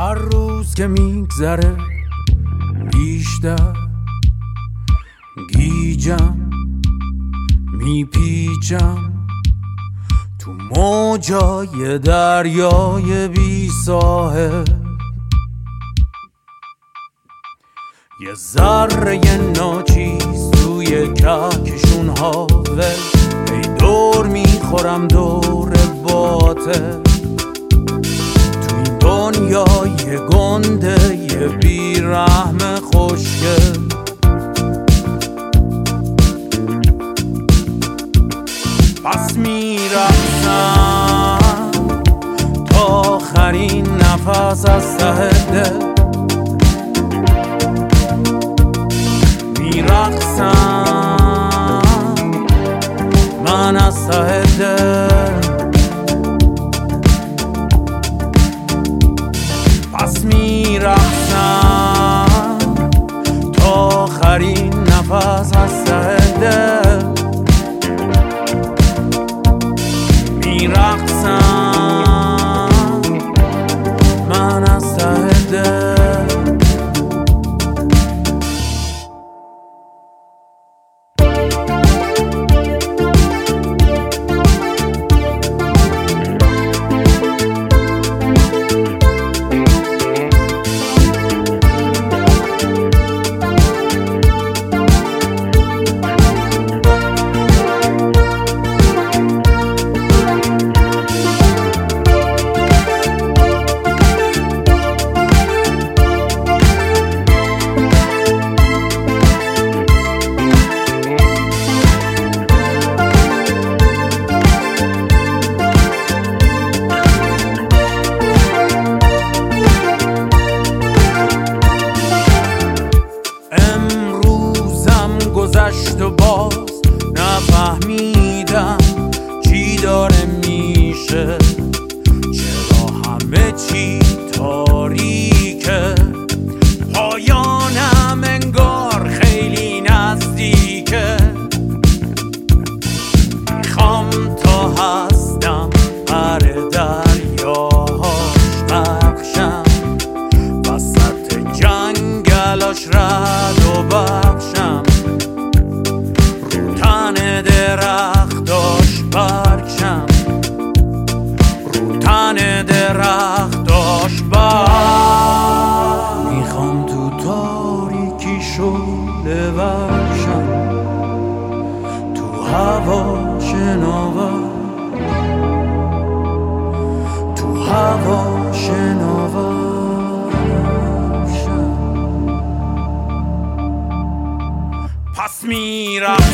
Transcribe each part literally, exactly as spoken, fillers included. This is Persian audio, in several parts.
هر روز که میگذره بیشتر گیجم، میپیچم تو موجای دریای بی ساحل. یه ذره ناچیز توی کهکشون هاول، ای دور میخورم دور باطل تو این دنیای گنده یه بیرحم خوشگل. پس میرقصم تا آخرین نفس از ته دل، میرقصم من از ته دل. پس میرقصم تا آخرین نفس از ته دل، میرقصم من از ته دل. گذشت و باز نفهمیدم چی داره میشه، چرا همه چی تاریکه، پایانم انگار خیلی نزدیکه. میخوام تا هستم هر دریاهاش بخشم، وسط جنگلاش رد و بخشم، درختاش برکشم، رو تن درختاش برکشم. میخوام تو تاریکی شعله ورشم، تو هوا شناور، تو هوا شناورشم. پس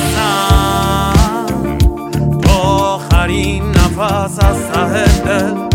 میرقصم تا آخرین نفس از ته دل،